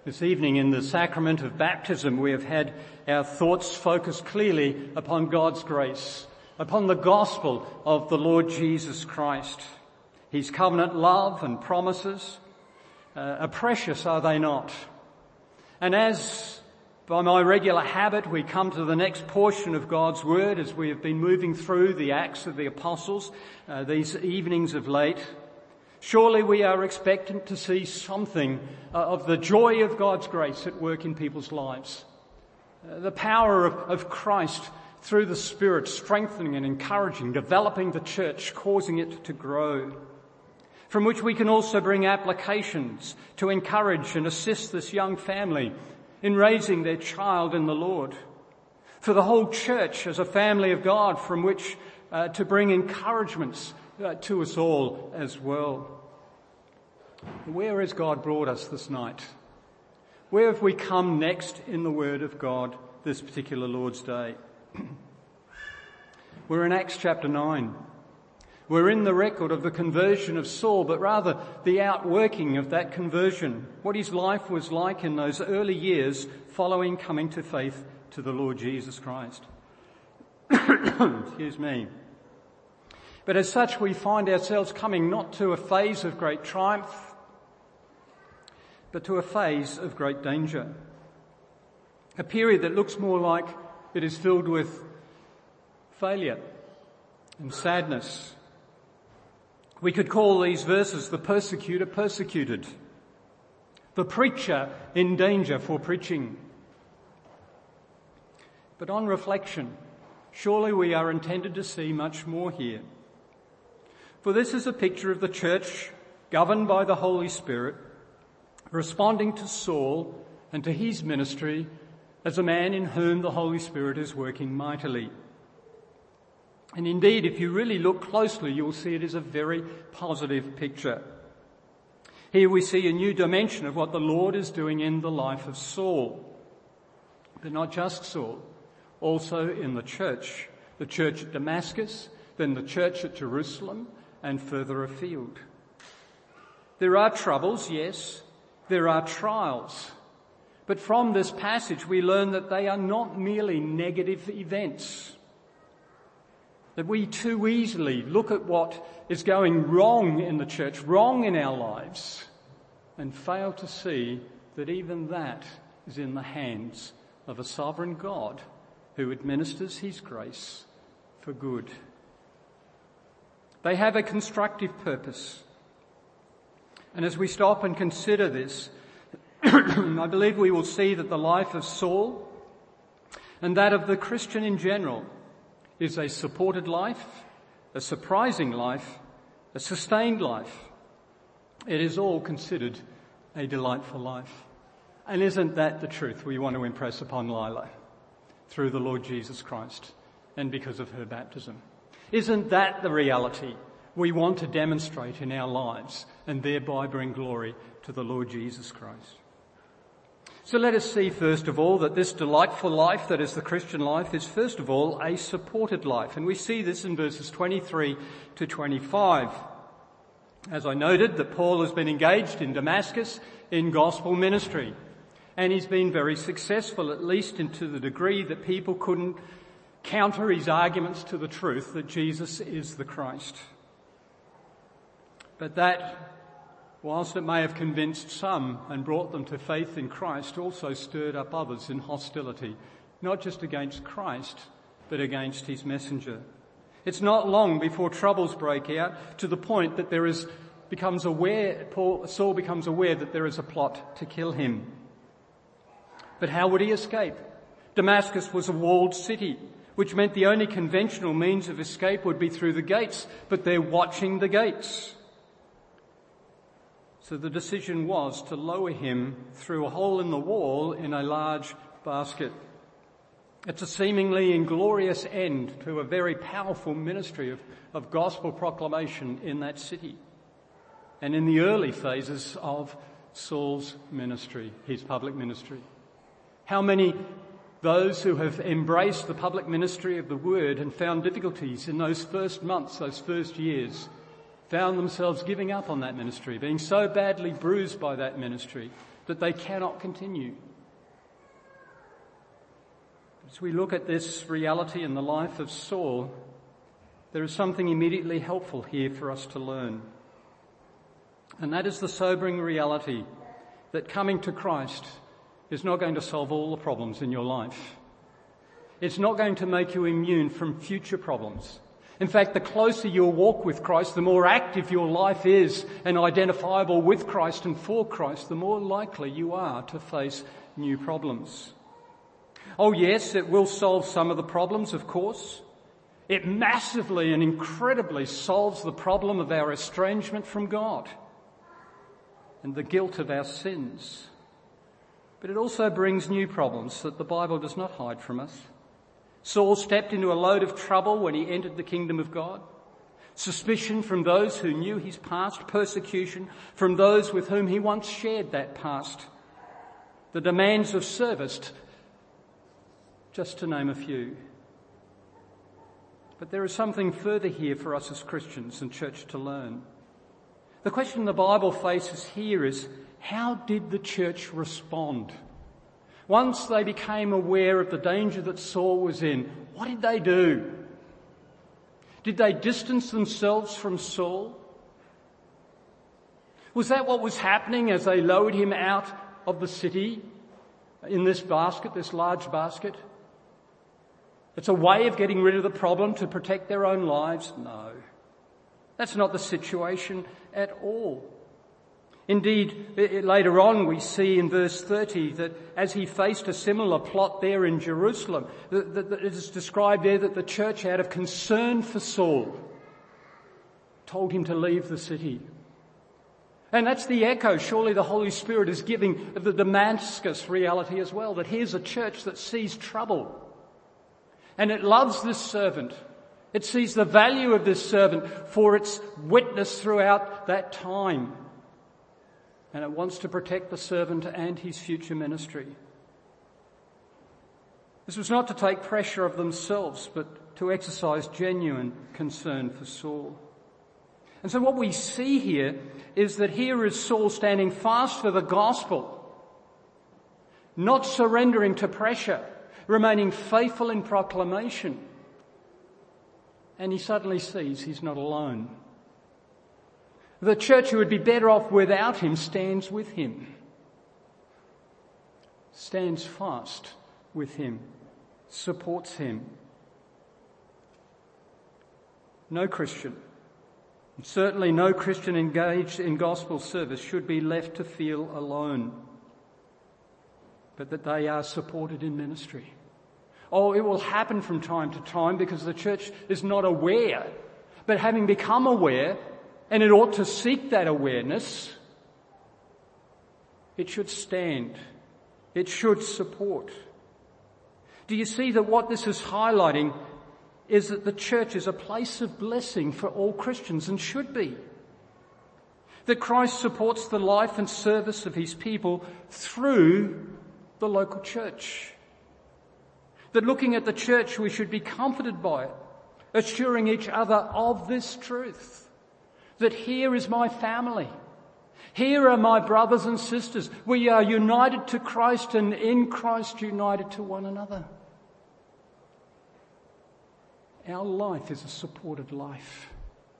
This evening in the sacrament of baptism, we have had our thoughts focused clearly upon God's grace, upon the gospel of the Lord Jesus Christ. His covenant love and promises are precious, are they not? And as by my regular habit we come to the next portion of God's Word as we have been moving through the Acts of the Apostles these evenings of late, surely we are expectant to see something of the joy of God's grace at work in people's lives. The power of Christ through the Spirit strengthening and encouraging, developing the church, causing it to grow. From which we can also bring applications to encourage and assist this young family in raising their child in the Lord. For the whole church as a family of God from which to bring encouragements to us all as well. Where has God brought us this night? Where have we come next in the Word of God this particular Lord's Day? We're in Acts chapter 9. We're in the record of the conversion of Saul, but rather the outworking of that conversion, what his life was like in those early years following coming to faith to the Lord Jesus Christ. Excuse me. But as such, we find ourselves coming not to a phase of great triumph, but to a phase of great danger. A period that looks more like it is filled with failure and sadness. We could call these verses the persecutor persecuted, the preacher in danger for preaching. But on reflection, surely we are intended to see much more here. For this is a picture of the church governed by the Holy Spirit, responding to Saul and to his ministry as a man in whom the Holy Spirit is working mightily. And indeed, if you really look closely, you'll see it is a very positive picture. Here we see a new dimension of what the Lord is doing in the life of Saul. But not just Saul, also in the church at Damascus, then the church at Jerusalem, and further afield. There are troubles, yes, there are trials. But from this passage we learn that they are not merely negative events. That we too easily look at what is going wrong in the church, wrong in our lives, and fail to see that even that is in the hands of a sovereign God who administers his grace for good. They have a constructive purpose. And as we stop and consider this, I believe we will see that the life of Saul and that of the Christian in general is a supported life, a surprising life, a sustained life. It is all considered a delightful life. And isn't that the truth we want to impress upon Lila through the Lord Jesus Christ and because of her baptism? Isn't that the reality we want to demonstrate in our lives and thereby bring glory to the Lord Jesus Christ? So let us see first of all that this delightful life that is the Christian life is first of all a supported life. And we see this in verses 23 to 25. As I noted, that Paul has been engaged in Damascus in gospel ministry. And he's been very successful, at least to the degree that people couldn't counter his arguments to the truth that Jesus is the Christ. But that, whilst it may have convinced some and brought them to faith in Christ, also stirred up others in hostility, not just against Christ, but against his messenger. It's not long before troubles break out to the point that Saul becomes aware that there is a plot to kill him. But how would he escape? Damascus was a walled city, which meant the only conventional means of escape would be through the gates, but they're watching the gates. So the decision was to lower him through a hole in the wall in a large basket. It's a seemingly inglorious end to a very powerful ministry of gospel proclamation in that city and in the early phases of Saul's ministry, his public ministry. How many those who have embraced the public ministry of the word and found difficulties in those first months, those first years, found themselves giving up on that ministry, being so badly bruised by that ministry that they cannot continue. As we look at this reality in the life of Saul, there is something immediately helpful here for us to learn. And that is the sobering reality that coming to Christ is not going to solve all the problems in your life. It's not going to make you immune from future problems. In fact, the closer you'll walk with Christ, the more active your life is and identifiable with Christ and for Christ, the more likely you are to face new problems. Oh yes, it will solve some of the problems, of course. It massively and incredibly solves the problem of our estrangement from God and the guilt of our sins. But it also brings new problems that the Bible does not hide from us. Saul stepped into a load of trouble when he entered the kingdom of God. Suspicion from those who knew his past, persecution from those with whom he once shared that past, the demands of service, just to name a few. But there is something further here for us as Christians and church to learn. The question the Bible faces here is, how did the church respond? Once they became aware of the danger that Saul was in, what did they do? Did they distance themselves from Saul? Was that what was happening as they lowered him out of the city in this basket, this large basket? It's a way of getting rid of the problem to protect their own lives? No. That's not the situation at all. Indeed, later on we see in verse 30 that as he faced a similar plot there in Jerusalem, it is described there that the church, out of concern for Saul, told him to leave the city. And that's the echo surely the Holy Spirit is giving of the Damascus reality as well, that here's a church that sees trouble. And it loves this servant. It sees the value of this servant for its witness throughout that time. And it wants to protect the servant and his future ministry. This was not to take pressure of themselves, but to exercise genuine concern for Saul. And so what we see here is that here is Saul standing fast for the gospel, not surrendering to pressure, remaining faithful in proclamation. And he suddenly sees he's not alone. The church who would be better off without him stands with him, stands fast with him, supports him. No Christian, certainly no Christian engaged in gospel service, should be left to feel alone, but that they are supported in ministry. Oh, it will happen from time to time because the church is not aware, but having become aware, and it ought to seek that awareness, it should stand. It should support. Do you see that what this is highlighting is that the church is a place of blessing for all Christians and should be? That Christ supports the life and service of his people through the local church. That looking at the church we should be comforted by it, assuring each other of this truth. That here is my family. Here are my brothers and sisters. We are united to Christ and in Christ united to one another. Our life is a supported life.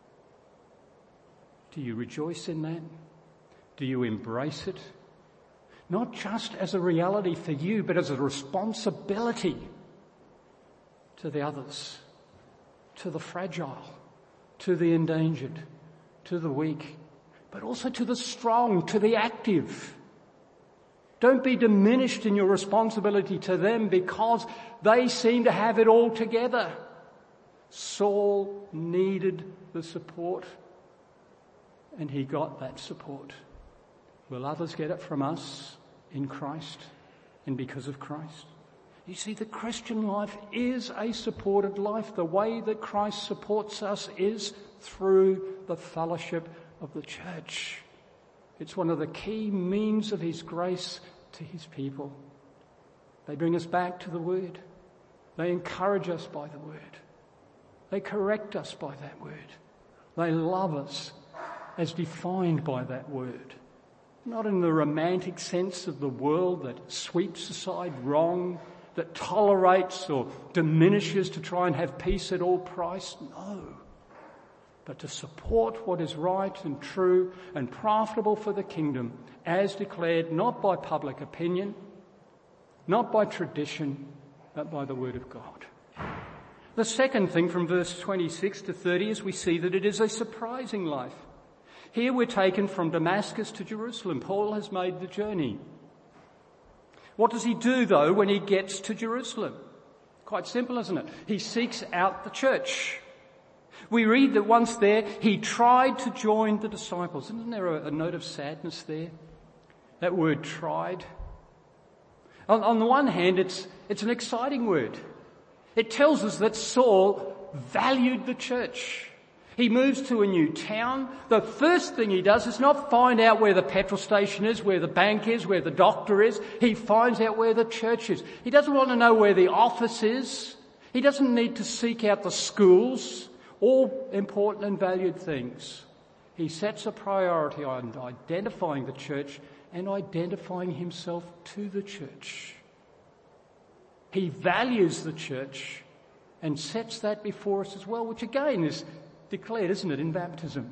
Do you rejoice in that? Do you embrace it? Not just as a reality for you, but as a responsibility to the others, to the fragile, to the endangered, to the weak, but also to the strong, to the active. Don't be diminished in your responsibility to them because they seem to have it all together. Saul needed the support, and he got that support. Will others get it from us in Christ and because of Christ? You see, the Christian life is a supported life. The way that Christ supports us is through the fellowship of the church. It's one of the key means of his grace to his people. They bring us back to the word. They encourage us by the word. They correct us by that word. They love us as defined by that word. Not in the romantic sense of the world that sweeps aside wrong, that tolerates or diminishes to try and have peace at all price. No. But to support what is right and true and profitable for the kingdom as declared not by public opinion, not by tradition, but by the word of God. The second thing from verse 26 to 30 is we see that it is a surprising life. Here we're taken from Damascus to Jerusalem. Paul has made the journey. What does he do, though, when he gets to Jerusalem? Quite simple, isn't it? He seeks out the church. We read that once there, he tried to join the disciples. Isn't there a note of sadness there? That word tried. On the one hand, it's an exciting word. It tells us that Saul valued the church. He moves to a new town. The first thing he does is not find out where the petrol station is, where the bank is, where the doctor is. He finds out where the church is. He doesn't want to know where the office is. He doesn't need to seek out the schools, all important and valued things. He sets a priority on identifying the church and identifying himself to the church. He values the church and sets that before us as well, which again is declared, isn't it, in baptism?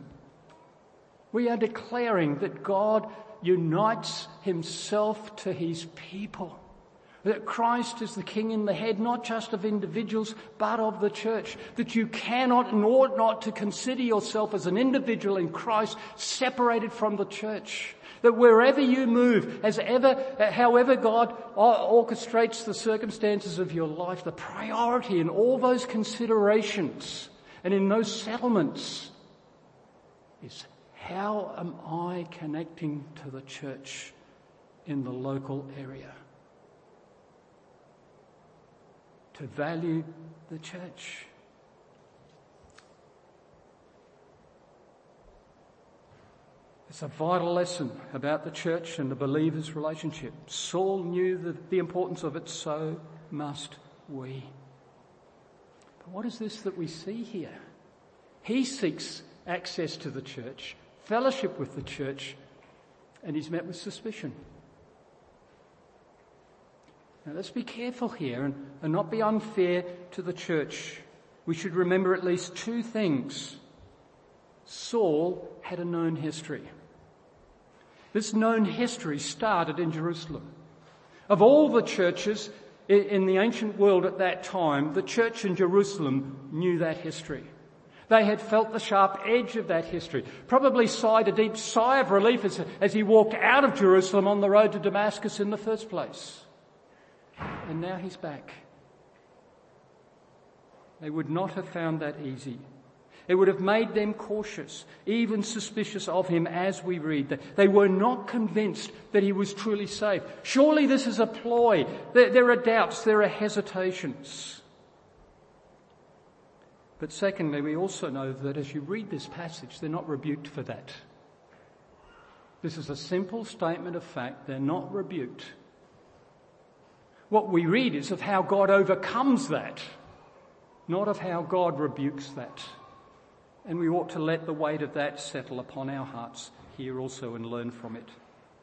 We are declaring that God unites himself to his people. That Christ is the king and the head, not just of individuals, but of the church. That you cannot and ought not to consider yourself as an individual in Christ separated from the church. That wherever you move, however God orchestrates the circumstances of your life, the priority in all those considerations and in those settlements is, how am I connecting to the church in the local area? To value the church. It's a vital lesson about the church and the believer's relationship. Saul knew the importance of it, so must we. But what is this that we see here? He seeks access to the church, fellowship with the church, and he's met with suspicion. Now let's be careful here and not be unfair to the church. We should remember at least two things. Saul had a known history. This known history started in Jerusalem. Of all the churches in the ancient world at that time, the church in Jerusalem knew that history. They had felt the sharp edge of that history, probably sighed a deep sigh of relief as he walked out of Jerusalem on the road to Damascus in the first place. And now he's back. They would not have found that easy. It would have made them cautious, even suspicious of him, as we read. They were not convinced that he was truly saved. Surely this is a ploy. There are doubts, there are hesitations. But secondly, we also know that as you read this passage, they're not rebuked for that. This is a simple statement of fact. They're not rebuked. What we read is of how God overcomes that, not of how God rebukes that. And we ought to let the weight of that settle upon our hearts here also and learn from it.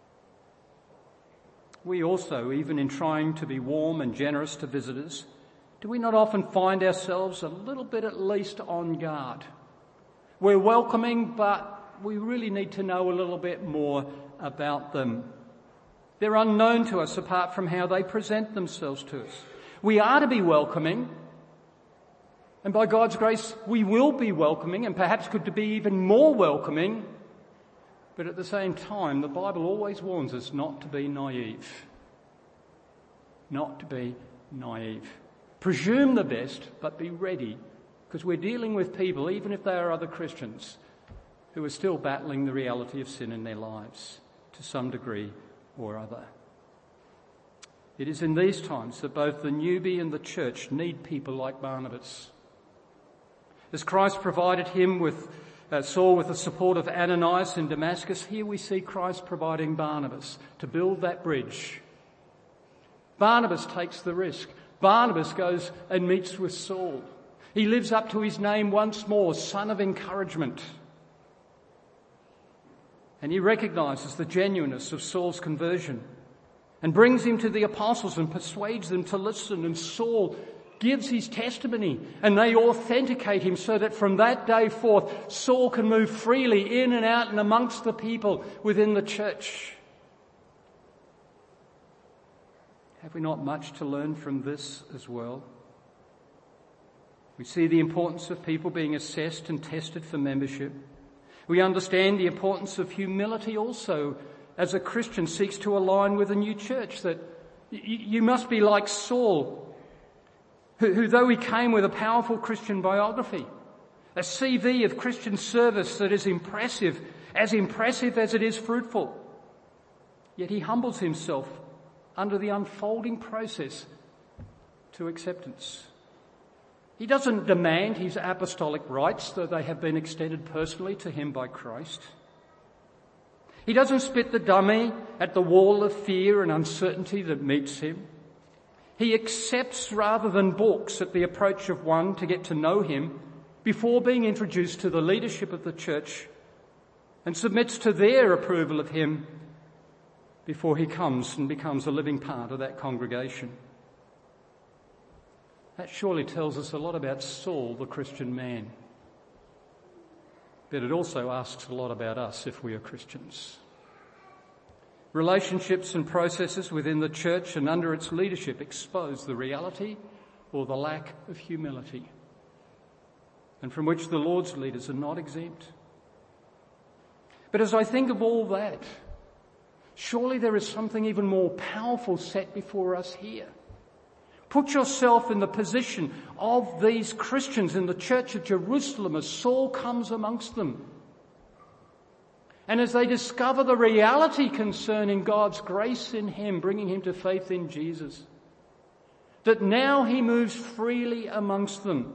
We also, even in trying to be warm and generous to visitors, do we not often find ourselves a little bit at least on guard? We're welcoming, but we really need to know a little bit more about them. They're unknown to us apart from how they present themselves to us. We are to be welcoming, and by God's grace we will be welcoming, and perhaps could be even more welcoming, but at the same time the Bible always warns us not to be naive. Not to be naive. Presume the best, but be ready, because we're dealing with people, even if they are other Christians, who are still battling the reality of sin in their lives to some degree or other. It is in these times that both the newbie and the church need people like Barnabas. As Christ provided him with Saul with the support of Ananias in Damascus, here we see Christ providing Barnabas to build that bridge. Barnabas takes the risk. Barnabas goes and meets with Saul. He lives up to his name once more, Son of Encouragement. And he recognises the genuineness of Saul's conversion and brings him to the apostles and persuades them to listen. And Saul gives his testimony and they authenticate him so that from that day forth, Saul can move freely in and out and amongst the people within the church. Have we not much to learn from this as well? We see the importance of people being assessed and tested for membership. We understand the importance of humility also as a Christian seeks to align with a new church, that you must be like Saul, who though he came with a powerful Christian biography, a CV of Christian service that is impressive as it is fruitful, yet he humbles himself under the unfolding process to acceptance. He doesn't demand his apostolic rights, though they have been extended personally to him by Christ. He doesn't spit the dummy at the wall of fear and uncertainty that meets him. He accepts rather than balks at the approach of one to get to know him before being introduced to the leadership of the church, and submits to their approval of him before he comes and becomes a living part of that congregation. That surely tells us a lot about Saul, the Christian man. But it also asks a lot about us if we are Christians. Relationships and processes within the church and under its leadership expose the reality or the lack of humility, and from which the Lord's leaders are not exempt. But as I think of all that, surely there is something even more powerful set before us here. Put yourself in the position of these Christians in the church of Jerusalem as Saul comes amongst them. And as they discover the reality concerning God's grace in him, bringing him to faith in Jesus, that now he moves freely amongst them,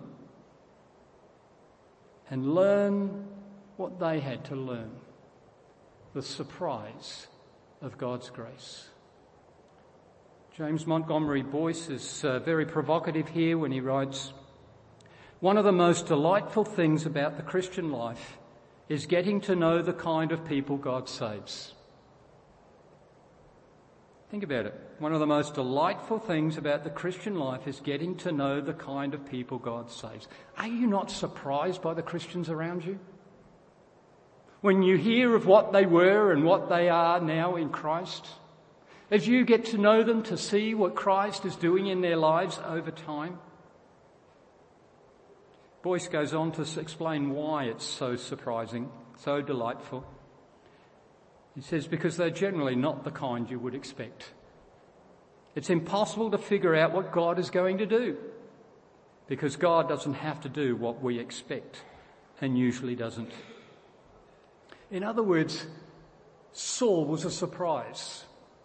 and learn what they had to learn, the surprise of God's grace. James Montgomery Boyce is very provocative here when he writes, "One of the most delightful things about the Christian life is getting to know the kind of people God saves." Think about it. One of the most delightful things about the Christian life is getting to know the kind of people God saves. Are you not surprised by the Christians around you? When you hear of what they were and what they are now in Christ, as you get to know them, to see what Christ is doing in their lives over time. Boyce goes on to explain why it's so surprising, so delightful. He says, because they're generally not the kind you would expect. It's impossible to figure out what God is going to do, because God doesn't have to do what we expect, and usually doesn't. In other words, Saul was a surprise.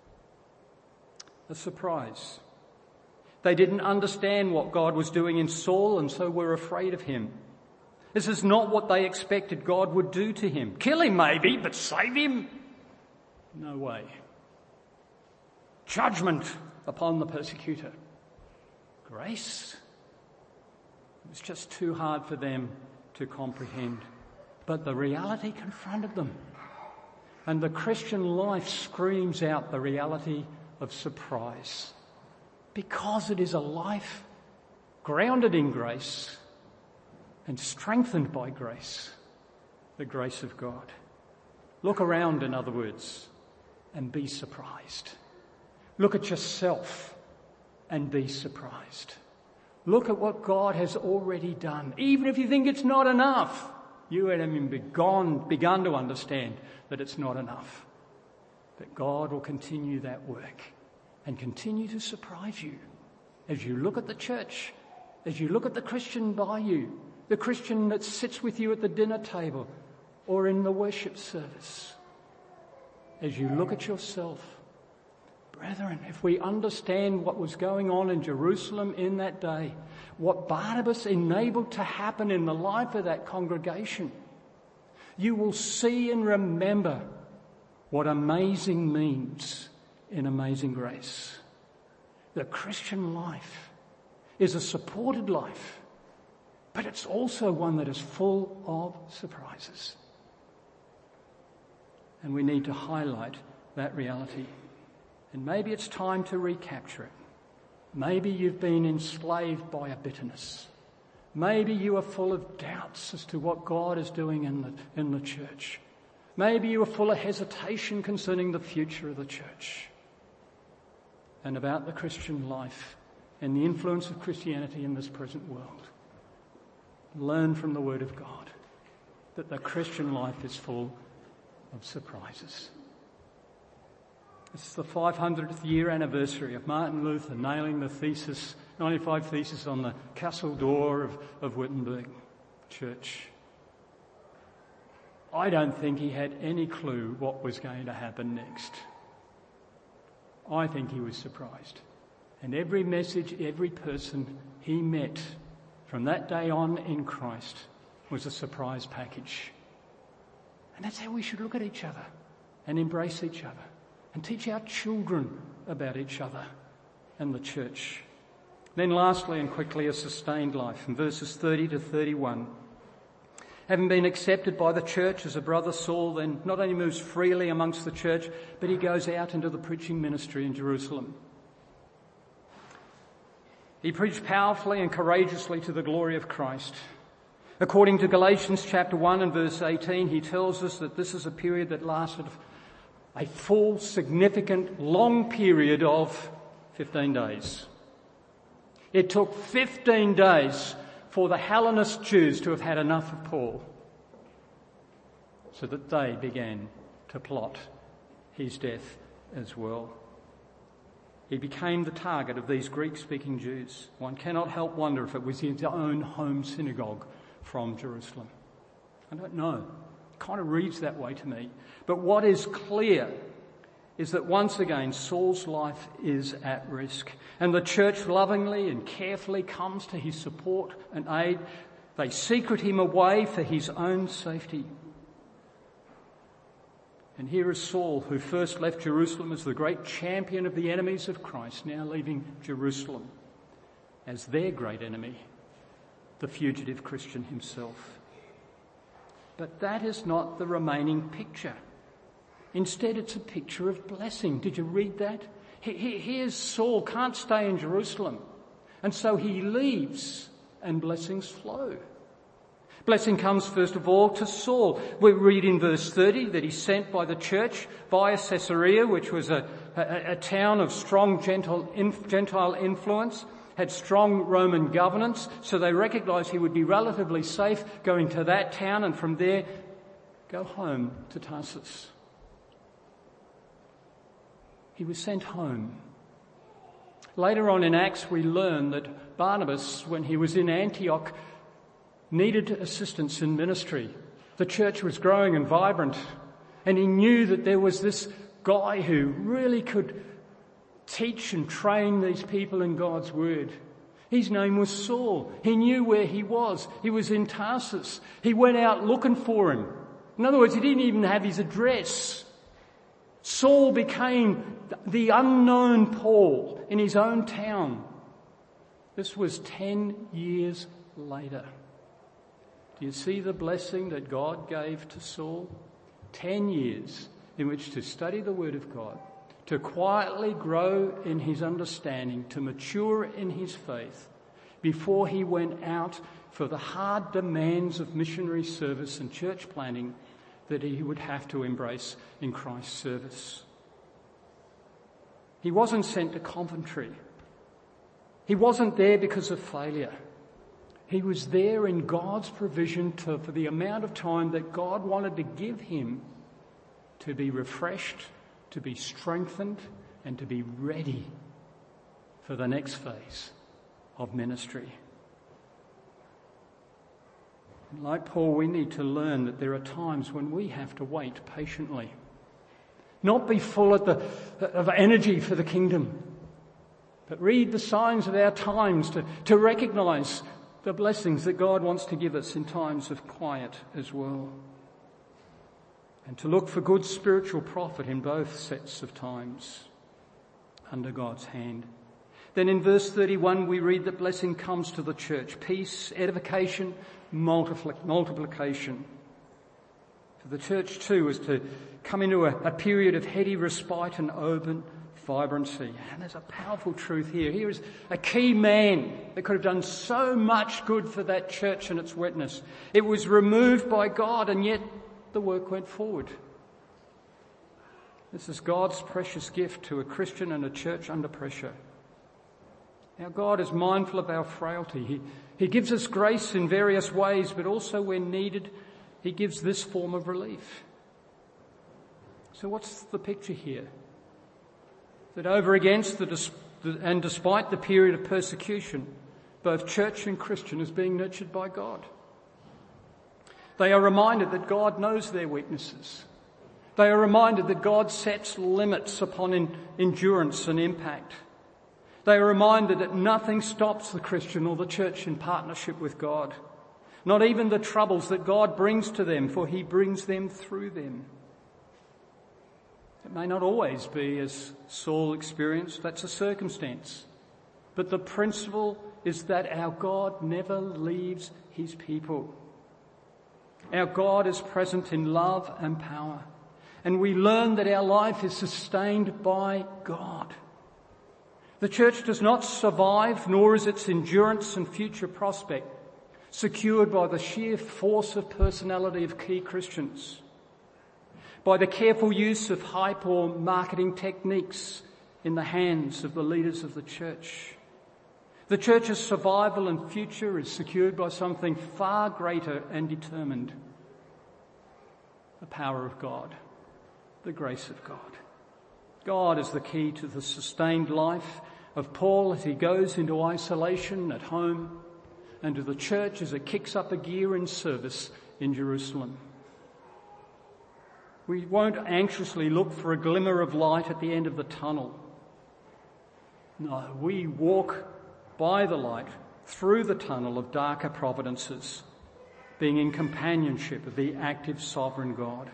A surprise. They didn't understand what God was doing in Saul, and so were afraid of him. This is not what they expected God would do to him. Kill him maybe, but save him? No way. Judgment upon the persecutor. Grace? It was just too hard for them to comprehend. But the reality confronted them. And the Christian life screams out the reality of surprise, because it is a life grounded in grace and strengthened by grace, the grace of God. Look around, in other words, and be surprised. Look at yourself and be surprised. Look at what God has already done. Even if you think it's not enough, you haven't begun to understand that it's not enough. That God will continue that work and continue to surprise you as you look at the church, as you look at the Christian by you, the Christian that sits with you at the dinner table or in the worship service. As you look at yourself, brethren, if we understand what was going on in Jerusalem in that day, what Barnabas enabled to happen in the life of that congregation, you will see and remember what amazing means in amazing grace. The Christian life is a supported life But it's also one that is full of surprises. And we need to highlight that reality. And maybe it's time to recapture it. Maybe you've been enslaved by a bitterness. Maybe you are full of doubts as to what God is doing in the church. Maybe you are full of hesitation concerning the future of the church and about the Christian life and the influence of Christianity in this present world. Learn from the Word of God that the Christian life is full of surprises. It's the 500th year anniversary of Martin Luther nailing the 95 Theses on the castle door of Wittenberg Church. I don't think he had any clue what was going to happen next. I think he was surprised. And every message, every person he met from that day on in Christ was a surprise package. And that's how we should look at each other and embrace each other and teach our children about each other and the church. Then lastly and quickly, a sustained life in verses 30 to 31. Having been accepted by the church as a brother, Saul then not only moves freely amongst the church, but he goes out into the preaching ministry in Jerusalem. He preached powerfully and courageously to the glory of Christ. According to Galatians chapter 1 and verse 18, he tells us that this is a period that lasted a full, significant, long period of 15 days. It took 15 days for the Hellenist Jews to have had enough of Paul, so that they began to plot his death as well. He became the target of these Greek-speaking Jews. One cannot help wonder if it was his own home synagogue from Jerusalem. I don't know. It kind of reads that way to me. But what is clear is that once again Saul's life is at risk, and the church lovingly and carefully comes to his support and aid. They secret him away for his own safety. And here is Saul, who first left Jerusalem as the great champion of the enemies of Christ, now leaving Jerusalem as their great enemy, the fugitive Christian himself. But that is not the remaining picture. Instead, it's a picture of blessing. Did you read that? Here's Saul, can't stay in Jerusalem. And so he leaves and blessings flow. Blessing comes first of all to Saul. We read in verse 30 that he's sent by the church via Caesarea, which was a town of strong Gentile influence, had strong Roman governance, so they recognised he would be relatively safe going to that town and from there go home to Tarsus. He was sent home. Later on in Acts, we learn that Barnabas, when he was in Antioch, needed assistance in ministry. The church was growing and vibrant, and he knew that there was this guy who really could teach and train these people in God's word. His name was Saul. He knew where he was. He was in Tarsus. He went out looking for him. In other words, he didn't even have his address. Saul became the unknown Paul in his own town. This was 10 years later. Do you see the blessing that God gave to Saul? 10 years in which to study the Word of God, to quietly grow in his understanding, to mature in his faith, before he went out for the hard demands of missionary service and church planting that he would have to embrace in Christ's service. He wasn't sent to Coventry. He wasn't there because of failure. He was there in God's provision for the amount of time that God wanted to give him to be refreshed, to be strengthened, and to be ready for the next phase of ministry. Like Paul, we need to learn that there are times when we have to wait patiently. Not be full of energy for the kingdom, but read the signs of our times to recognise the blessings that God wants to give us in times of quiet as well. And to look for good spiritual profit in both sets of times under God's hand. Then in verse 31 we read that blessing comes to the church. Peace, edification, multiplication. For the church too is to come into a period of heady respite and open vibrancy. And there's a powerful truth here. Here is a key man that could have done so much good for that church and its witness. It was removed by God, and yet the work went forward. This is God's precious gift to a Christian and a church under pressure. Our God is mindful of our frailty. He gives us grace in various ways, but also when needed, He gives this form of relief. So what's the picture here? That over against and despite the period of persecution, both church and Christian is being nurtured by God. They are reminded that God knows their weaknesses. They are reminded that God sets limits upon endurance and impact. They are reminded that nothing stops the Christian or the church in partnership with God. Not even the troubles that God brings to them, for He brings them through them. It may not always be as Saul experienced, that's a circumstance. But the principle is that our God never leaves His people. Our God is present in love and power. And we learn that our life is sustained by God. The church does not survive, nor is its endurance and future prospect secured by the sheer force of personality of key Christians, by the careful use of hype or marketing techniques in the hands of the leaders of the church. The church's survival and future is secured by something far greater and determined: the power of God, the grace of God. God is the key to the sustained life of Paul as he goes into isolation at home, and to the church as it kicks up a gear in service in Jerusalem. We won't anxiously look for a glimmer of light at the end of the tunnel. No, we walk by the light through the tunnel of darker providences, being in companionship of the active sovereign God.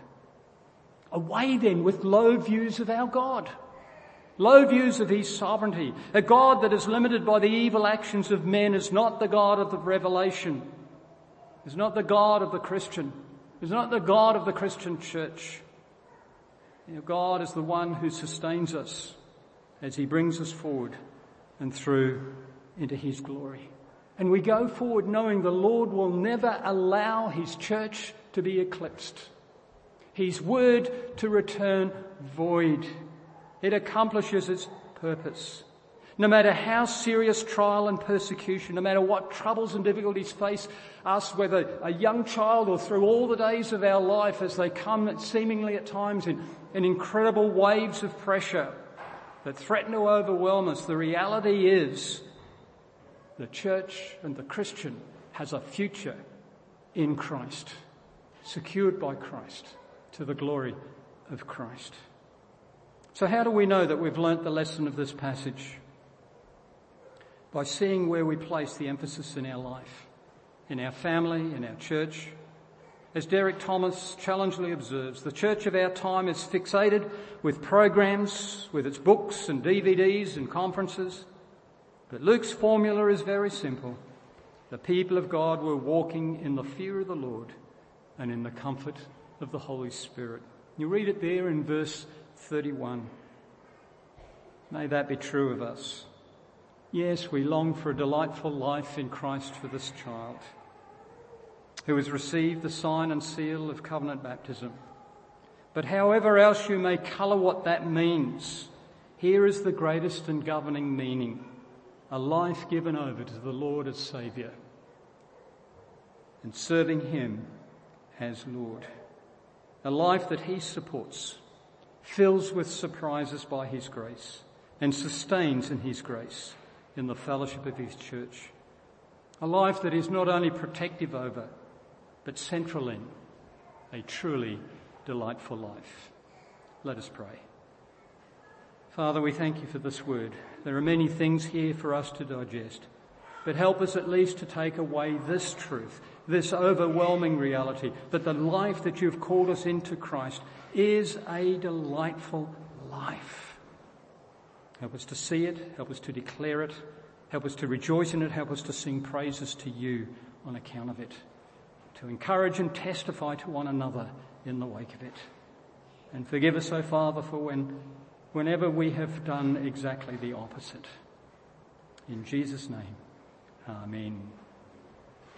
Away then with low views of our God, low views of His sovereignty. A God that is limited by the evil actions of men is not the God of the revelation, is not the God of the Christian, is not the God of the Christian church. Our God is the one who sustains us as He brings us forward and through into His glory. And we go forward knowing the Lord will never allow His church to be eclipsed, His word to return void. It accomplishes its purpose. No matter how serious trial and persecution, no matter what troubles and difficulties face us, whether a young child or through all the days of our life as they come seemingly at times in incredible waves of pressure that threaten to overwhelm us, the reality is the church and the Christian has a future in Christ, secured by Christ, to the glory of Christ. So how do we know that we've learnt the lesson of this passage? By seeing where we place the emphasis in our life, in our family, in our church. As Derek Thomas challengingly observes, the church of our time is fixated with programs, with its books and DVDs and conferences. But Luke's formula is very simple. The people of God were walking in the fear of the Lord and in the comfort of the Holy Spirit. You read it there in verse 31. May that be true of us. Yes, we long for a delightful life in Christ for this child who has received the sign and seal of covenant baptism. But however else you may colour what that means, here is the greatest and governing meaning: a life given over to the Lord as Saviour and serving Him as Lord. A life that He supports, fills with surprises by His grace, and sustains in His grace in the fellowship of His church. A life that is not only protective over, but central in, a truly delightful life. Let us pray. Father, we thank You for this word. There are many things here for us to digest, but help us at least to take away this truth, this overwhelming reality, that the life that You've called us into Christ is a delightful life. Help us to see it, help us to declare it, help us to rejoice in it, help us to sing praises to you on account of it, to encourage and testify to one another in the wake of it. And forgive us, O Father, for whenever we have done exactly the opposite. In Jesus' name, amen.